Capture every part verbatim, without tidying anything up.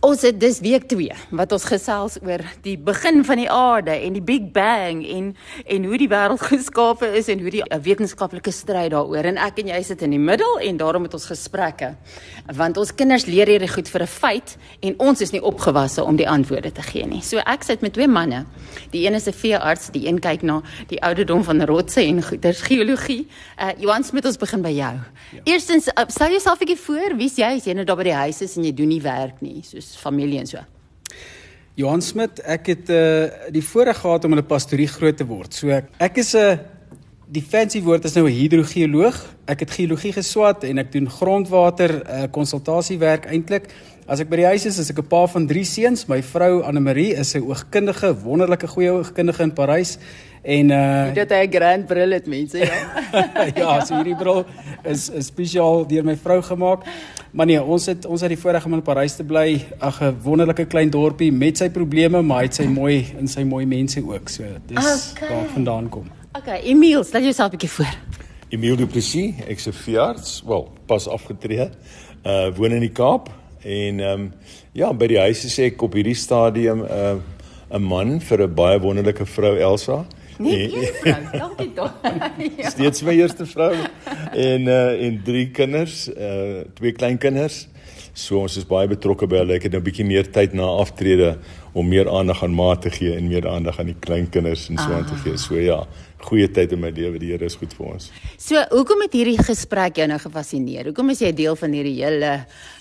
Ons het dis week twee, wat ons gesels oor die begin van die aarde en die Big Bang en, en hoe die wêreld geskape is en hoe die wetenskaplike stryd daaroor. En ek en jy sit in die middel en daarom het ons gesprekke. Want ons kinders leer hierdie goed vir 'n feit en ons is nie opgewasse om die antwoorde te gee nie. So ek sit met twee manne. Die een is 'n veearts, die een kyk na die ouderdom van rotse en goeders, geologie. Uh, Johan Smit, ons begin by jou. Ja. Eerstens, uh, stel jouself 'n bietjie voor, wie's jy as jy nou daar by die huis is en jy doen nie werk nie, soos familie en so? Johan Smit, ek het uh, die voorreg gehad om in 'n pastorie groot te word. So ek, ek is 'n uh, die fancy woord is nou 'n hidrogeoloog. Ek het geologie geswat en ek doen grondwater uh, konsultasiewerk eintlik. As ek by die huis is, is ek 'n pa van drie seuns. My vrou Annemarie is 'n oogkundige, wonderlike goeie oogkundige in Parys. En uh dit hy 'n grand bril het, mense, ja. ja, so hierdie bril is, is spesiaal deur my vrou gemaak. Maar nee, ons het ons het die voorreg om in Parys te bly. Ag, 'n wonderlike klein dorpie met sy probleme, maar hy het sy mooi in sy mooi mense ook. So dis okay. waar ek vandaan kom. Okay, Emile, stel jouself 'n bietjie voor. Emile Du Plessis, ek's 'n veearts, wel, pas afgetree, uh woon in die Kaap en ehm um, ja, by die huis is ek op hierdie stadium 'n uh, 'n man vir 'n baie wonderlike vrou Elsa. Nee, een vrou, dankie tog. Ja. Steeds my eerste vrou en uh, en drie kinders, uh, twee kleinkinders. So ons is baie betrokke by hulle. Ek het nou 'n bietjie meer tyd na aftrede om meer aandag aan ma te gee en meer aandag aan die kleinkinders en so aan te gee. So ja, goeie tyd in my lewe. Die Here is goed vir ons. So, hoekom het hierdie gesprek jou nou gefassineer? Hoekom is jy deel van hierdie hele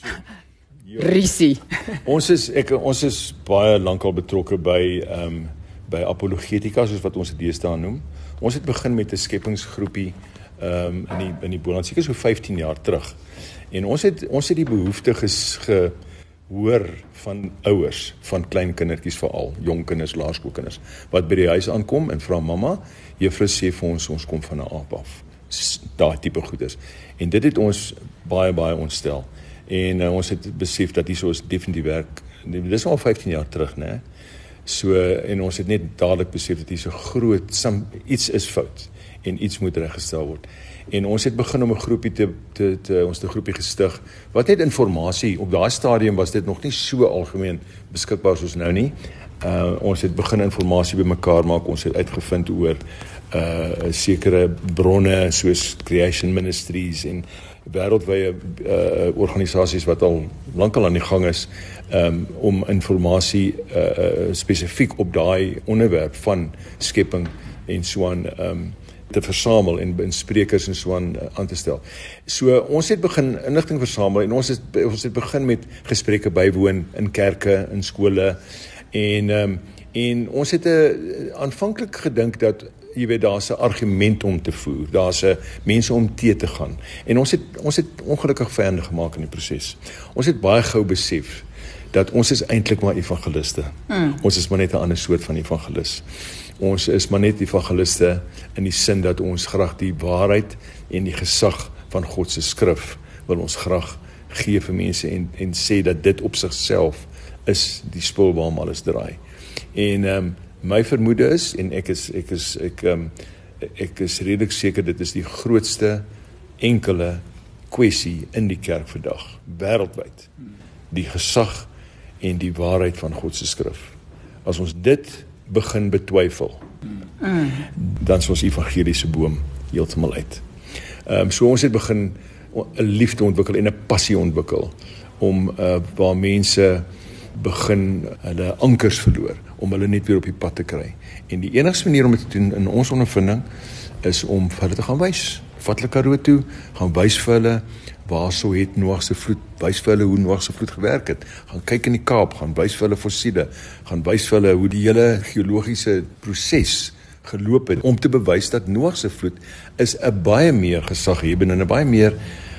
risie? Ons is ek ons is baie lankal betrokke by ehm um, by apologetika, soos wat ons dit deesdae noem. Ons het begin met 'n skepingsgroepie um, in die in die Boland, seker so vyftien jaar terug. En ons het ons het die behoefte ges, gehoor van ouers, van klein kindertjies veral, jong kinders, laerskoolkinders, wat by die huis aankom en vra mamma, juffrou sê vir ons ons kom van 'n aap af. Daai tipe goeders. En dit het ons baie baie ontstel. En uh, ons het besef dat hier so is definitief werk. Dis al vyftien jaar terug, né? So, en ons het net dadelik besef dat hier so groot, some, iets is fout en iets moet reggestel word. En ons het begin om 'n groepie te, te, te ons te groepie gestig, wat net informasie, op daai stadium was dit nog nie so algemeen beskikbaar soos nou nie. Uh, ons het begin informasie bymekaar maak, ons het uitgevind oor uh, sekere bronne soos Creation Ministries en wêreldwye uh, organisasies wat al lankal aan die gang is, um, om informasie uh, spesifiek op daai onderwerp van skepping en so aan um, te versamel en in sprekers en so aan uh, aan te stel. So ons het begin inligting versamel en ons het ons het begin met gesprekke bywoon in kerke, in skole en um, en ons het 'n uh, aanvanklik gedink dat jy weet daar's 'n argument om te voer, daar's 'n mense om te te gaan. En ons het ons het ongelukkig vyande gemaak in die proses. Ons het baie gou besef dat ons is eintlik maar evangeliste. Hmm. Ons is maar net 'n ander soort van evangelis. Ons is maar net evangeliste in die sin dat ons graag die waarheid en die gesag van God se skrif wil ons graag gee vir mense en en sê dat dit op sigself is die spul waarom alles draai. En ehm um, my vermoede is en ek is ek is ek um, ek is redelik seker dit is die grootste enkele kwessie in die kerk vandag wêreldwyd. Die gesag en die waarheid van God se skrif. As ons dit begin betwyfel, mm. dan is ons evangeliese boom heeltemal uit. Ehm um, so ons het begin 'n liefde ontwikkel en 'n passie ontwikkel om uh, waar mense begin hulle ankers verloor, om hulle net weer op die pad te kry. En die enigste manier om dit te doen in ons ondervinding is om vir hulle te gaan wys. Vat hulle Karoo toe, gaan wys vir hulle waar so het Noag se vloed, wys vir hulle hoe Noag se vloed gewerk het. Gaan kyk in die Kaap, gaan wys vir hulle fossiele, gaan wys vir hulle hoe die hele geologiese proses geloop het om te bewys dat Noag se vloed is 'n baie meer gesaghebende en 'n baie meer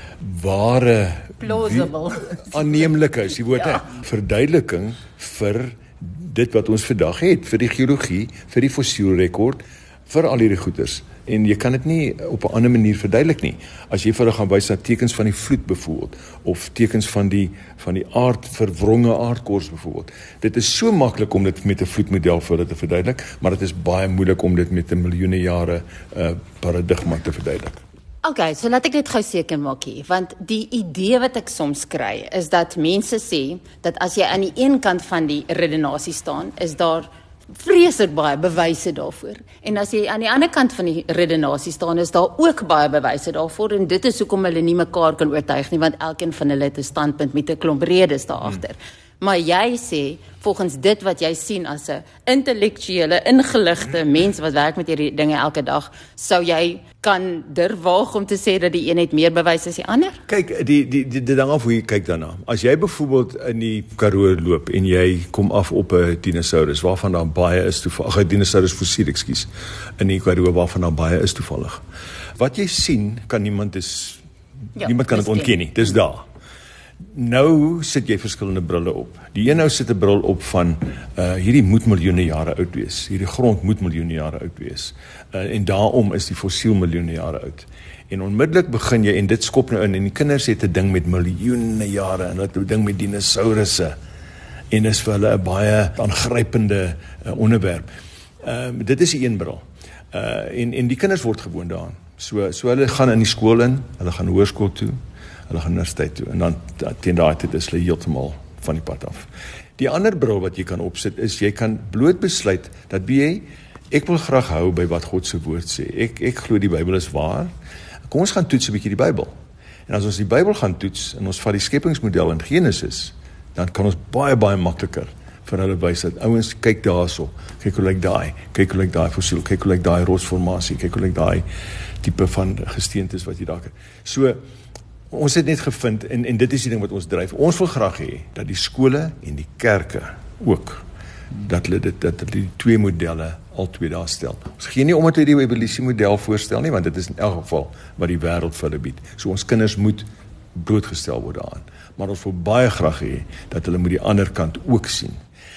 ware plausible aanneemlike is die woord, ja. Verduideliking vir dit wat ons vandag het, vir die geologie, vir die fossielrekord, vir al hierdie goeders. En jy kan dit nie op 'n ander manier verduidelik nie. As jy vir hulle gaan wys na tekens van die vloed byvoorbeeld, of tekens van die van die aard verwronge aardkors byvoorbeeld. Dit is so maklik om dit met 'n vloedmodel vir hulle te verduidelik, maar dit is baie moeilik om dit met 'n miljoene jare uh, paradigma te verduidelik. Okay, so laat ek net gou seker maak hier, want die idee wat ek soms kry, is dat mense sê, dat as jy aan die een kant van die redenasie staan, is daar vreeslik baie bewyse daarvoor. En as jy aan die ander kant van die redenasie staan, is daar ook baie bewyse daarvoor, en dit is hoekom hulle nie mekaar kan oortuig nie, want elkeen van hulle het 'n standpunt met 'n klomp redes daagter. Hmm. Maar jy sê, volgens dit wat jy sien as 'n intellektuele, ingeligte mens wat werk met hierdie dinge elke dag, sou jy kan durf waag om te sê dat die een het meer bewys as die ander? Kyk, die die die die ding af hoe jy kyk daarna. As jy byvoorbeeld in die Karoo loop en jy kom af op 'n dinosaurus waarvan daar baie is toevallig, 'n dinosaurus fossiel, ekskuus, in die Karoo waarvan daar baie is toevallig. Wat jy sien, kan niemand is ja, niemand kan dit ontken nie. Dis daar. Nou sit jy verskillende brille op. Die een nou sit 'n bril op van uh, hierdie moet miljoene jare oud wees. Hierdie grond moet miljoene jare oud wees. Uh, en daarom is die fossiel miljoene jare oud. En onmiddellik begin jy en dit skop nou in en die kinders het 'n ding met miljoene jare en hulle het 'n ding met dinosourusse. En dis vir hulle 'n baie aangrypende uh, onderwerp. Uh, dit is die een bril. Uh, en en die kinders word gewoond daaraan. So so hulle gaan in die skool in, hulle gaan hoërskool toe. Hulle gaan universiteit toe, en dan teen daai tyd is hulle heeltemal van die pad af. Die ander bril wat jy kan opsit, is jy kan bloot besluit, dat jy, ek wil graag hou by wat God se woord sê, ek, ek glo die Bybel is waar, kom ons gaan toets 'n bietjie die Bybel, en as ons die Bybel gaan toets, en ons vat die skepingsmodel in Genesis, dan kan ons baie, baie makliker vir hulle wys, dat ouens, kyk daarso, kyk hoe lyk daai, kyk hoe lyk daai fossiel, kyk hoe lyk daai rotsformasie, kyk hoe lyk daai tipe van gesteentes wat jy daar kan. So, ons het net gevind, en, en dit is die ding wat ons dryf, ons wil graag hê, dat die skole en die kerke ook, dat hulle dit, dat hulle die twee modelle al twee daar stel. Ons gee nie om dat hulle die evolusie model voorstel nie, want dit is in elk geval wat die wêreld vir hulle bied. So ons kinders moet blootgestel word daaraan. Maar ons wil baie graag hê, dat hulle moet die ander kant ook sien.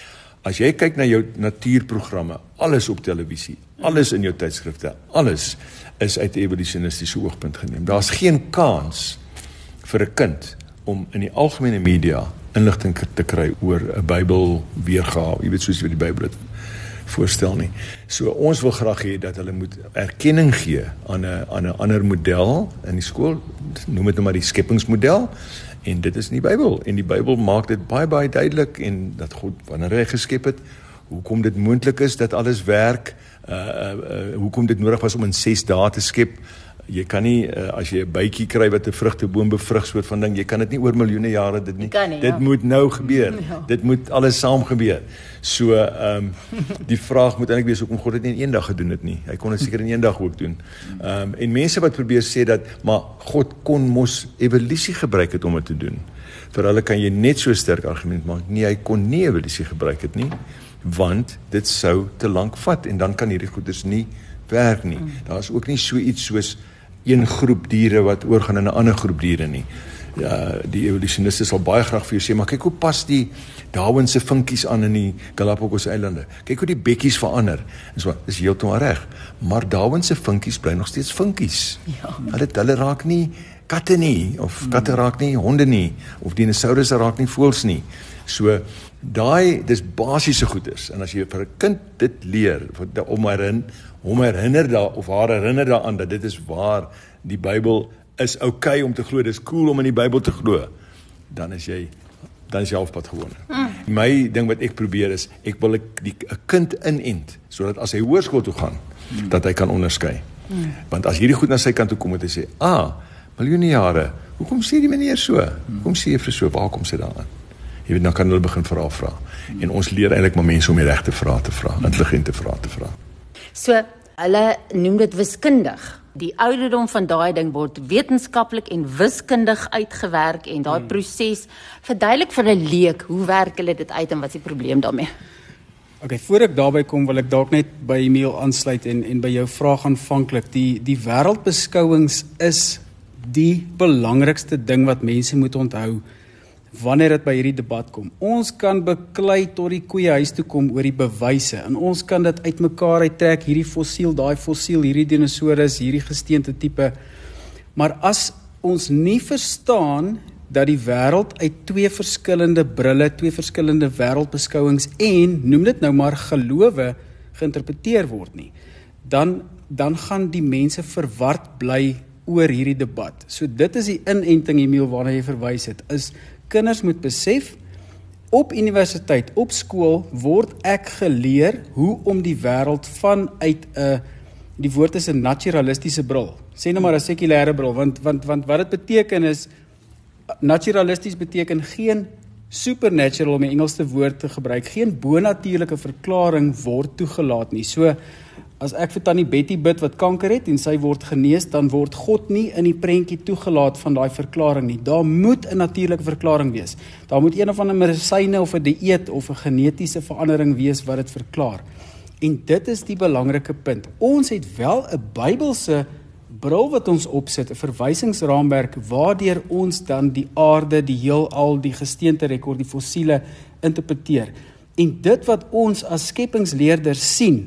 As jy kyk na jou natuurprogramme, alles op televisie, alles in jou tydskrifte, alles is uit 'n evolutionistiese oogpunt geneem. Daar's geen kans vir 'n kind om in die algemene media inligting te kry oor 'n Bybel weergawe, jy weet soos wat die Bybel dit voorstel nie. So ons wil graag hê dat hulle moet erkenning gee aan 'n aan 'n ander model in die skool, noem dit nou maar die skepingsmodel, en dit is in die Bybel, en die Bybel maak dit baie baie duidelik, en dat God, wanneer hy geskep het, hoekom dit moontlik is dat alles werk, uh, uh, uh, hoekom dit nodig was om in ses dae te skep. Jy kan nie, uh, as jy 'n bytjie kry wat 'n vrugteboom bevrug, soort van ding, jy kan dit nie oor miljoene jare dit nie. nie dit ja. moet nou gebeur. Ja. Dit moet alles saam gebeur. So, um, die vraag moet eintlik wees, hoekom God dit nie in een dag gedoen het nie. Hy kon dit seker in een dag ook doen. Um, en mense wat probeer sê dat, maar God kon mos evolusie gebruik het om dit te doen. Vir hulle kan jy net so sterk argument maak, nee, hy kon nie evolusie gebruik het nie, want dit sou te lank vat, en dan kan hierdie goeders nie werk nie. Mm. Daar is ook nie so iets soos een groep diere wat oorgaan in 'n ander groep diere nie. Ja, die evolusioniste sal baie graag vir jou sê, maar kyk hoe pas die Darwin se vinkies aan in die Galapagos eilande. Kyk hoe die bekkies verander. En so, dis heeltemal reg. Maar Darwin se vinkies bly nog steeds vinkies. Ja. Hulle hulle raak nie katte nie, of katte raak nie honde nie, of dinosourusse raak nie voëls nie. So, daai, dis basiese goeders, en as jy vir 'n kind dit leer, om herinner, om herinner daar, of haar herinner daaraan, dat dit is waar, die Bybel is okay om te glo, dis cool om in die Bybel te glo, dan is jy, dan is jy halfpad gewoond. Mm. My ding wat ek probeer is, ek wil 'n kind inent, sodat as hy hoërskool toe gaan, mm. dat hy kan onderskei. Mm. Want as hierdie goed na sy kant toe kom, het hy sê, ah, miljoene jare, hoekom sê die meneer so? Hoekom sê juffrou so? Waar kom sy daaraan? Jy weet, dan kan hulle begin vra vra. En ons leer eintlik maar mense om die regte vrae te vra, intelligente vrae te vra. So, hulle noem dit wiskundig. Die ouderdom van daai ding word wetenskaplik en wiskundig uitgewerk, en daai hmm. proses verduidelik vir 'n leek, hoe werk hulle dit uit en wat is die probleem daarmee? Okay, voor ek daarby kom, wil ek dalk net by Emil aansluit en en by jou vraag aanvanklik. Die die wêreldbeskouings is die belangrikste ding wat mense moet onthou wanneer dit by hierdie debat kom. Ons kan beklei tot die koeiehuis toe kom oor die bewyse, en ons kan dit uitmekaar uittrek, hierdie fossiel, daai fossiel, hierdie dinosaurus, hierdie gesteente tipe. Maar as ons nie verstaan dat die wêreld uit twee verskillende brille, twee verskillende wêreldbeskouings en, noem dit nou maar, gelowe geïnterpreteer word nie, dan dan gaan die mense verward bly oor hierdie debat. So dit is die inenting, Emiel, waarna jy verwys het, is kinders moet besef, op universiteit, op skool, word ek geleer hoe om die wêreld vanuit 'n, die woord is 'n naturalistiese bril. Sê nou maar 'n sekulêre bril, want, want, want wat dit beteken is, naturalisties beteken geen supernatural, om die Engelse woord te gebruik, geen bonatuurlike verklaring word toegelaat nie. So, as ek vir Tannie Betty bid wat kanker het, en sy word genees, dan word God nie in die prentjie toegelaat van daai verklaring nie. Daar moet 'n natuurlike verklaring wees. Daar moet een of ander medisyne of 'n dieet of 'n genetiese verandering wees wat dit verklaar. En dit is die belangrike punt. Ons het wel 'n Bybelse bril wat ons opsit, 'n verwysingsraamwerk waardeur ons dan die aarde, die heelal, die gesteente rekord, die fossiele interpreteer. En dit wat ons as skepingsleerders sien,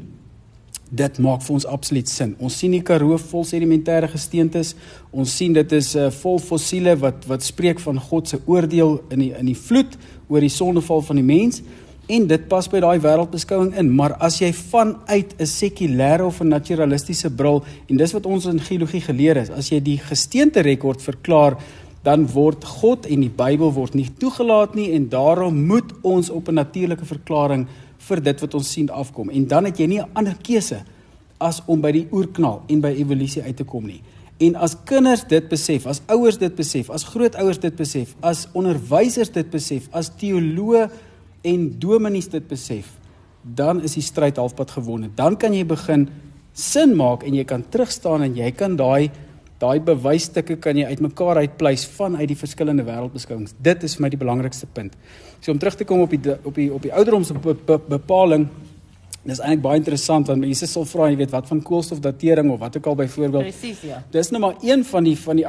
dit maak vir ons absoluut sin. Ons sien die Karoo vol sedimentêre gesteentes, ons sien dit is uh, vol fossiele wat wat spreek van God se oordeel in die in die vloed oor die sondeval van die mens. En dit pas by daai wêreldbeskouing in, maar as jy vanuit 'n sekulêre of 'n naturalistiese bril, en dis wat ons in geologie geleer is, as jy die gesteente rekord verklaar, dan word God en die Bybel word nie toegelaat nie, en daarom moet ons op 'n natuurlike verklaring vir dit wat ons sien afkom. En dan het jy nie 'n ander keuse as om by die oerknal en by evolusie uit te kom nie. En as kinders dit besef, as ouers dit besef, as grootouers dit besef, as onderwysers dit besef, as teoloë en dominees dit besef, dan is die stryd halfpad gewonne. Dan kan jy begin sin maak en jy kan terugstaan en jy kan daai daai bewysstukke kan jy uitmekaar uitpleis vanuit die verskillende wêreldbeskouings. Dit is vir my die belangrikste punt. So om terug te kom op die op die op die ouderdomsbepaling, dis eintlik baie interessant want mense sal vra, jy weet, wat van koolstofdatering of wat ook al byvoorbeeld. Presies, ja. Dis nou maar een van die van die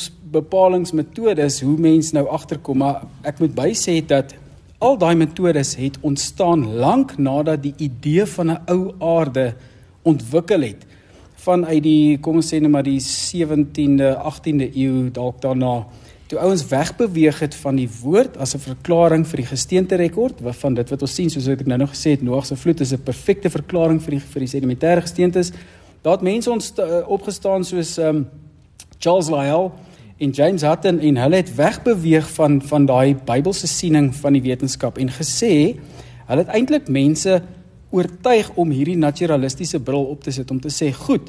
ouderdomsbepalingsmetodes hoe mens nou agterkom, maar ek moet bysê dat al daai metodes het ontstaan lank nadat die idee van 'n ou aarde ontwikkel het. Vanuit die, kom ons sê nou maar die sewentiende, agtiende eeu, dalk daarna, toe ouens wegbeweeg het van die woord as 'n verklaring vir die gesteente rekord, van dit wat ons sien, soos ek nou nog gesê het, Noag se vloed is 'n perfekte verklaring vir die, vir die sedimentêre gesteentes. Daar het mense ons opgestaan soos um, Charles Lyell en James Hutton, en hulle het wegbeweeg van, van daai Bybelse siening van die wetenskap, en gesê, hulle het eintlik mense oortuig om hierdie naturalistiese bril op te sit, om te sê, goed,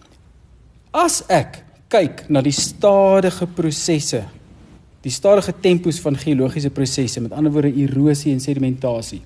as ek kyk na die stadige prosesse, die stadige tempos van geologiese prosesse, met ander woorde erosie en sedimentasie,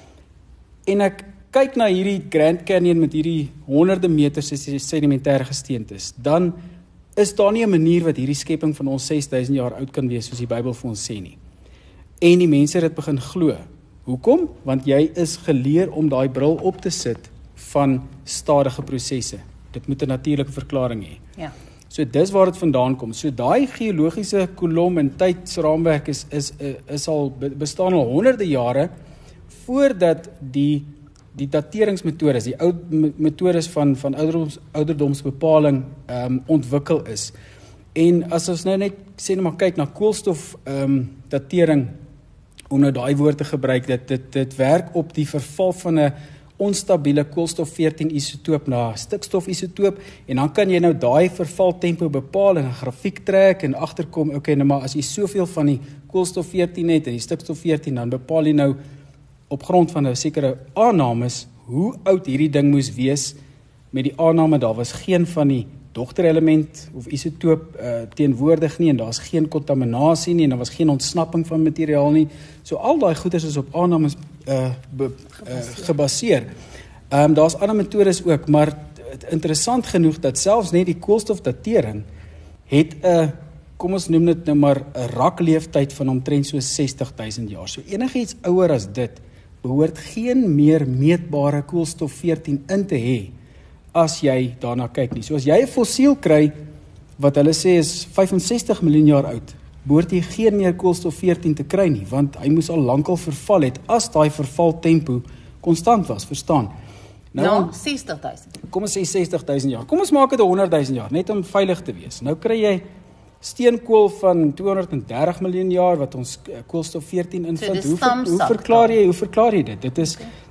en ek kyk na hierdie Grand Canyon met hierdie honderde meters sedimentêre gesteentes, dan is daar nie 'n manier wat hierdie skepping van ons ses duisend jaar oud kan wees, soos die Bybel vir ons sê nie. En die mense het dit begin glo. Hoekom? Want jy is geleer om daai bril op te sit van stadige prosesse. Dit moet 'n natuurlike verklaring hê. Ja. So dis waar dit vandaan kom. So daai geologiese kolom en tydsraamwerk is is is al bestaan al honderde jare voordat die die dateringsmetodes, die ou metodes van van ouderdoms ouderdomsbepaling ehm um, ontwikkel is. En as ons nou net sê net maar kyk na koolstof ehm um, datering, om nou daai woord te gebruik, dit dit dit werk op die verval van 'n onstabiele koolstof veertien isotoop na stikstof isotoop, en dan kan jy nou daai vervaltempo bepaal en 'n grafiek trek en agterkom, okay, nou maar as jy soveel van die koolstof veertien het en die stikstof veertien, dan bepaal jy nou op grond van 'n sekere aannames hoe oud hierdie ding moes wees, met die aanname daar was geen van die dogterelement of isotoop uh, teenwoordig nie, en daar's geen kontaminasie nie, en daar was geen ontsnapping van materiaal nie. So al daai goeders is op aannames uh, be, uh, gebaseer. Um, daar's ander metodes ook, maar interessant genoeg dat selfs net die koolstofdatering het 'n uh, kom ons noem dit nou maar 'n rakleeftyd van omtrent so sestig duisend jaar. So enigiets ouer as dit behoort geen meer meetbare koolstof veertien in te hê as jy daarna kyk nie. So as jy 'n fossiel kry wat hulle sê is vyfensestig miljoen jaar oud, behoort jy geen meer koolstof veertien te kry nie, want hy moes al lankal verval het as daai vervaltempo konstant was, verstaan? Nou, nou sestig duisend. Kom ons sê sestig duisend jaar. Kom ons maak dit honderd duisend jaar, net om veilig te wees. Nou kry jy steenkool van tweehonderddertig miljoen jaar wat ons koolstof veertien invind. So hoe, ver, hoe verklaar jy hoe verklaar jy dit? Dit is okay.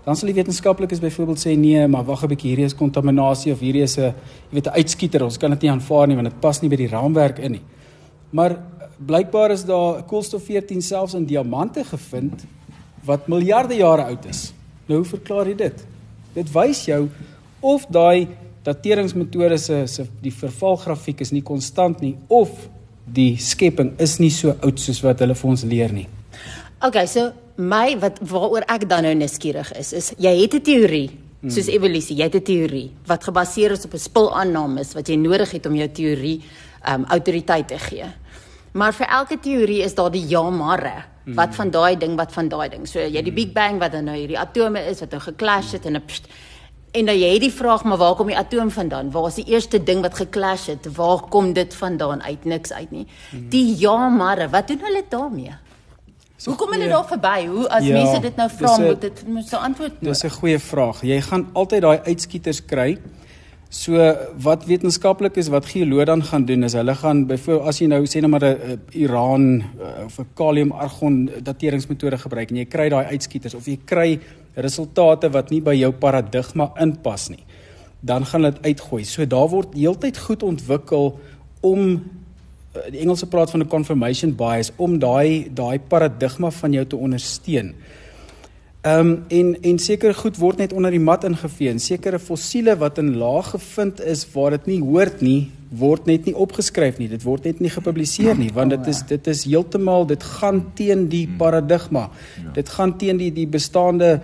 dan sal die wetenskaplikes byvoorbeeld sê nee, maar wag 'n bietjie, hierdie is kontaminasie of hierdie is 'n jy weet 'n uitskieter, ons kan dit nie aanvaar nie want dit pas nie by die raamwerk in nie. Maar blykbaar is daar koolstof veertien selfs in diamante gevind wat miljarde jare oud is. Nou hoe verklaar jy dit? Dit wys jou of daai dateringsmetode se se die vervalgrafiek is nie konstant nie of die skepping is nie so oud soos wat hulle vir ons leer nie. Okay, so my wat waaroor ek dan nou nuuskierig is, is jy het 'n teorie, soos hmm. evolusie, jy het 'n teorie wat gebaseer is op 'n spul aannames wat jy nodig het om jou teorie um, autoriteit te gee. Maar vir elke teorie is daar die ja-marre. Wat van daai ding, wat van daai ding. So jy het die Big Bang wat dan nou hierdie atome is wat nou geclash het en 'n pst, en dan jy het die vraag, maar waar kom die atoom vandaan? Waar is die eerste ding wat geclash het? Waar kom dit vandaan uit? Niks uit nie. Die ja-marre, wat doen hulle daarmee? Hoe kom hulle daar verby? Hoe as ja, mense dit nou vra, moet dit moet 'n antwoord nodig? Dis 'n goeie vraag. Jy gaan altyd daai uitskieters kry. So wat wetenskaplik is, wat geoloë dan gaan doen, is hulle gaan byvoorbeeld, as jy nou sê nou maar 'n Iran of 'n kalium-argon dateringsmetode gebruik en jy kry daai uitskieters of jy kry resultate wat nie by jou paradigma inpas nie, dan gaan dit uitgooi. So daar word heeltyd goed ontwikkel om, die Engelse praat van 'n confirmation bias, om daai daai paradigma van jou te ondersteun. Um, en, en seker goed word net onder die mat ingevee, en sekere fossiele wat in laag gevind is, waar dit nie hoort nie, word net nie opgeskryf nie, dit word net nie gepubliseer nie, want dit is, dit is heeltemal, dit gaan teen die paradigma, dit gaan teen die, die bestaande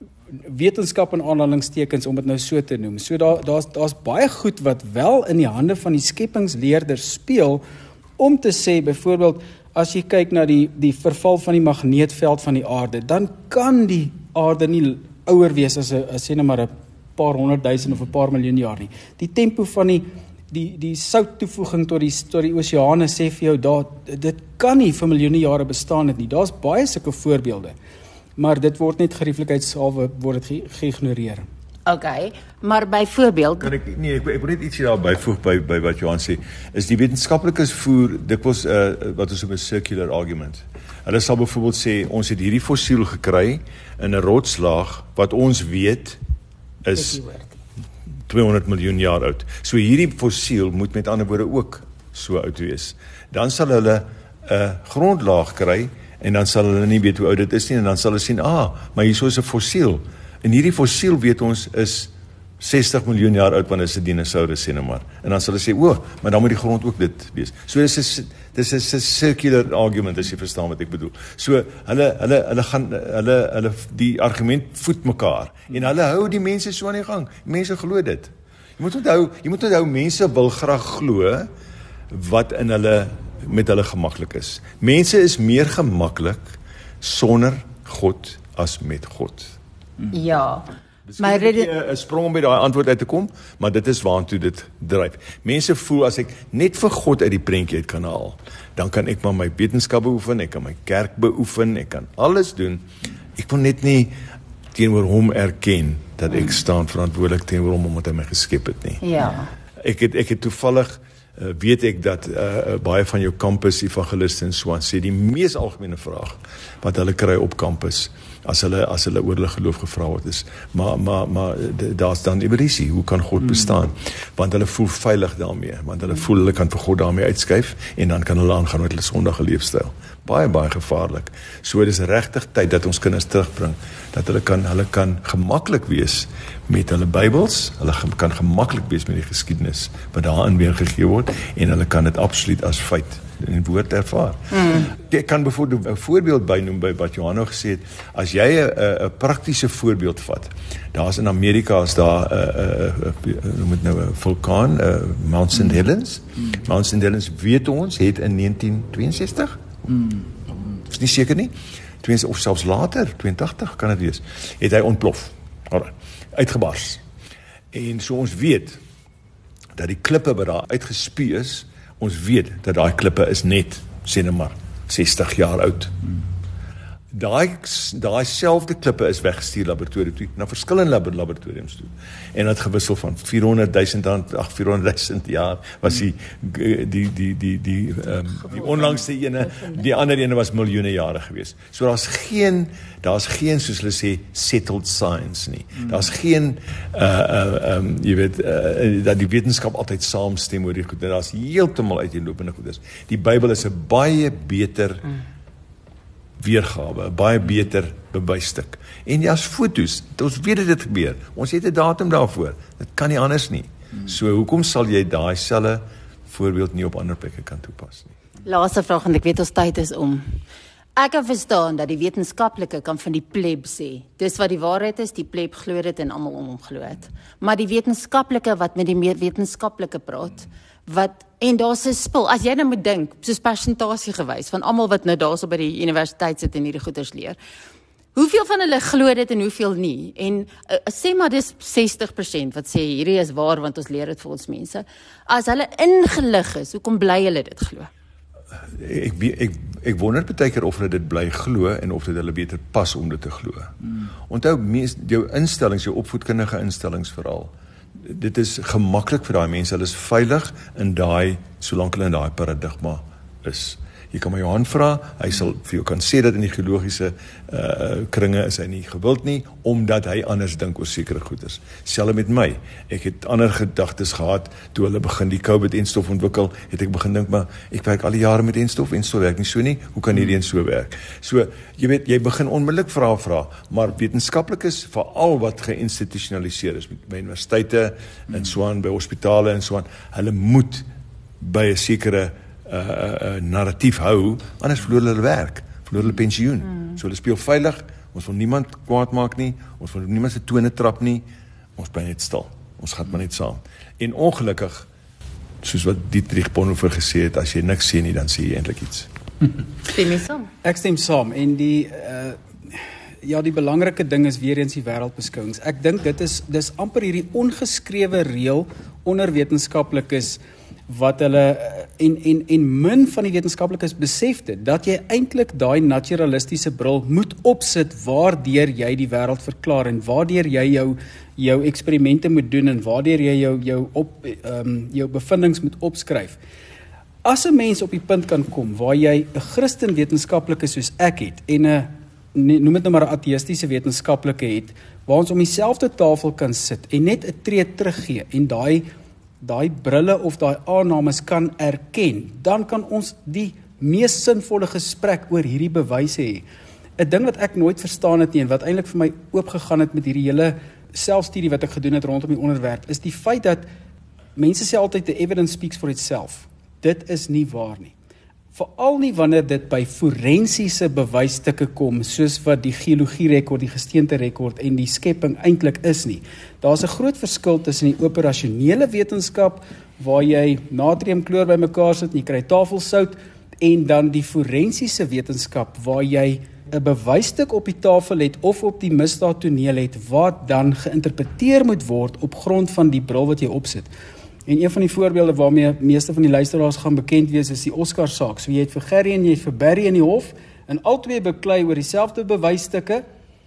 wetenskap en aanhalingstekens, om dit nou so te noem. So daar, daar's, daar's baie goed wat wel in die hande van die skepingsleerders speel, om te sê, byvoorbeeld, as jy kyk na die, die verval van die magneetveld van die aarde, dan kan die aarde nie ouer wees as, as sê nou maar 'n paar honderdduisend of 'n paar miljoen jaar nie. Die tempo van die, die, die sout toevoeging tot die, tot die oseane sê vir jou, daar, dit kan nie vir miljoene jare bestaan het nie. Daar's baie sulke voorbeelde, maar dit word net gerieflikheidshalwe word dit geïgnoreer. Okay, maar byvoorbeeld kan ek nee ek, ek wil net ietsie daar byvoeg by by wat Johan sê, is die wetenskaplikes voer dikwels uh, wat ons noem 'n circular argument. Hulle sal byvoorbeeld sê ons het hierdie fossiel gekry in 'n rotslaag wat ons weet is tweehonderd miljoen jaar oud. So hierdie fossiel moet met ander woorde ook so oud wees. Dan sal hulle 'n uh, grondlaag kry en dan sal hulle nie weet hoe oud dit is nie, en dan sal hulle sien, ah, maar hier is 'n fossiel. En hierdie fossiel, weet ons, is sestig miljoen jaar oud, wanneer is 'n dinosaurus, sê nou maar. En dan sal hulle sê, o, maar dan moet die grond ook dit wees. So dis is dis is 'n circular argument, as jy verstaan wat ek bedoel. So hulle hulle hulle gaan hulle hulle die argument voed mekaar en hulle hou die mense so aan die gang. Mense glo dit. Jy moet onthou, jy moet onthou mense wil graag glo wat in hulle met hulle gemaklik is. Mense is meer gemaklik sonder God as met God. Ja, maar dit is 'n sprong om by daai antwoord uit te kom, maar dit is waartoe dit dryf. Mense voel as ek net vir God uit die prentjie uit kan haal, dan kan ek maar my wetenskap beoefen, ek kan my kerk beoefen, ek kan alles doen. Ek wil net nie teenoor hom erken dat ek staan verantwoordelik teenoor hom omdat hy my geskep het nie. Ja. Ek het ek het toevallig uh, weet ek dat uh, baie van jou kampus evangeliste en so aan sê die mees algemene vraag wat hulle kry op kampus as hulle as hulle oor hulle geloof gevra word is, maar maar maar daar's dan evolusie, hoe kan God bestaan? Want hulle voel veilig daarmee, want hulle voel hulle kan vir God daarmee uitskuif en dan kan hulle aangaan met hulle sondige leefstyl. Baie baie gevaarlik. So dis regtig tyd dat ons kinders terugbring dat hulle kan hulle kan gemaklik wees met hulle Bybels, hulle kan gemaklik wees met die geskiedenis wat daarin weergegee word en hulle kan dit absoluut as feit in woord ervaar. Hmm. Ek kan byvoorbeeld 'n voorbeeld bynoem by wat Johan nou gesê het. As jy 'n 'n praktiese voorbeeld vat. Daar's in Amerika is daar 'n 'n noem dit nou 'n vulkaan, uh, Mount Saint Helens. Hmm. Mount Saint Helens weet ons het in negentien tweeënsestig. Hmm. Is nie seker nie. tweeënsestig of selfs later, tweeëntagtig kan dit wees. Het hy ontplof. Alraai. Uitgebars. En so ons weet dat die klippe wat daar uitgespie is, ons weet dat daai klippe is net, sê net maar, sestig jaar oud. daai daai selfde klippe is weggestuur laboratorium toe, na verskillende lab laboratoriums toe. En het gewissel van vierhonderdduisend rand, ag vierhonderdduisend jaar was die die die die die um, die onlangste ene, die ander ene was miljoene jare gewees. So daar's geen daar's geen soos hulle sê settled science nie. Daar's geen uh uh um, jy weet uh, dat die wetenskap altyd saamstem oor die goed. Daar's heeltemal uiteenlopende goedes. Die Bybel is 'n baie beter weergawe, 'n baie beter bewysstuk. En ja, as foto's, ons weet dit het gebeur. Ons het 'n datum daarvoor. Dit kan nie anders nie. So hoekom sal jy daai selfe voorbeeld nie op ander plekke kan toepas nie? Laaste vraag, en ek weet ons tyd is om. Ek kan verstaan dat die wetenskaplike kan van die pleb sê, dis wat die waarheid is, die pleb glo dit en almal om hom glo dit. Maar die wetenskaplike wat met die meer wetenskaplike praat, wat en daar's 'n spil. As jy nou moet dink, soos persentasie gewys van almal wat nou daarso by die universiteit sit en hierdie goeters leer. Hoeveel van hulle glo dit en hoeveel nie? En uh, sê maar dis sestig persent wat sê hierdie is waar want ons leer dit vir ons mense. As hulle ingelig is, hoekom bly hulle dit glo? Ek ek ek wonder baie keer of hulle dit bly glo en of dit hulle beter pas om dit te glo. Hmm. Onthou mees jou instellings, jou opvoedkundige instellings veral. Dit is gemaklik vir daai mense, hulle is veilig in daai solank hulle in daai paradigma is. Jy kan maar Johan vra, hy sal vir jou kan sê dat in die geologiese uh, kringe is hy nie gewild nie, omdat hy anders dink oor sekere goeders. Selfs met my, ek het ander gedagtes gehad, toe hulle begin die COVID-enstof ontwikkel, het ek begin dink, maar ek werk al die jare met enstof, enstof werk nie so nie, hoe kan hierdie een so werk? So, jy weet, jy begin onmiddellik vra vra, maar wetenskaplik is veral wat geïnstitusionaliseer is, by universiteite, en so aan, by hospitale en so aan, hulle moet by 'n sekere Uh, uh, narratief hou, anders verloor hulle werk, verloor hulle pensioen. Mm. So hulle speel veilig, ons wil niemand kwaad maak nie, ons wil niemand se tone trap nie, ons bly net stil, ons gaan maar net saam. En ongelukkig, soos wat Dietrich Bonhoeffer gesê het, as jy niks sê nie, dan sê jy eintlik iets. Stem jy saam? Ek stem saam, en die uh, ja, die belangrike ding is weer eens die wêreldbeskouings. Ek dink dit is, dis amper hierdie ongeskrewe reël onder wetenskaplikes, wat hulle, en, en, en min van die wetenskaplikes besef dit, dat jy eintlik daai naturalistiese bril moet opsit, waardeur jy die wêreld verklaar, en waardeur jy jou, jou eksperimente moet doen, en waardeur jy jou, jou, op, um, jou bevindings moet opskryf. As 'n mens op die punt kan kom, waar jy 'n Christen wetenskaplike soos ek het, en 'n, noem dit nou maar 'n ateïstiese wetenskaplike het, waar ons om dieselfde tafel kan sit, en net 'n tree teruggee, en daai daai brille of daai aannames kan erken, dan kan ons die mees sinvolle gesprek oor hierdie bewyse hê. 'n Ding wat ek nooit verstaan het nie, en wat eintlik vir my oopgegaan het met hierdie hele selfstudie wat ek gedoen het rondom die onderwerp, is die feit dat mense sê altyd the evidence speaks for itself. Dit is nie waar nie. Veral nie wanneer dit by forensiese bewysstukke kom, soos wat die geologie rekord, die gesteente rekord en die skepping eintlik is nie. Daar's 'n groot verskil tussen die operasionele wetenskap, waar jy natriumkloor bymekaar sit en jy kry tafelsout, en dan die forensiese wetenskap, waar jy 'n bewysstuk op die tafel het, of op die misdaadtoneel het, wat dan geïnterpreteer moet word op grond van die bril wat jy opsit. En een van die voorbeelde waarmee meeste van die luisteraars gaan bekend wees, is die Oscar saak. So jy het vir Gerry en jy het vir Barry in die hof, en albei beklei oor dieselfde bewysstukke,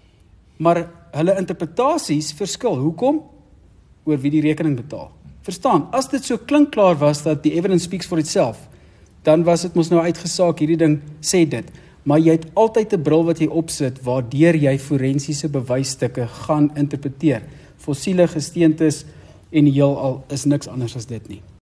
maar hulle interpretasies verskil. Hoekom? Oor wie die rekening betaal. Verstaan, as dit so klinkklaar was dat die evidence speaks for itself, dan was dit mos nou uitgesaak, hierdie ding sê dit. Maar jy het altyd 'n bril wat jy opsit, waardeur jy forensiese bewysstukke gaan interpreteer. Fossiele gesteentes en die heelal is niks anders as dit nie.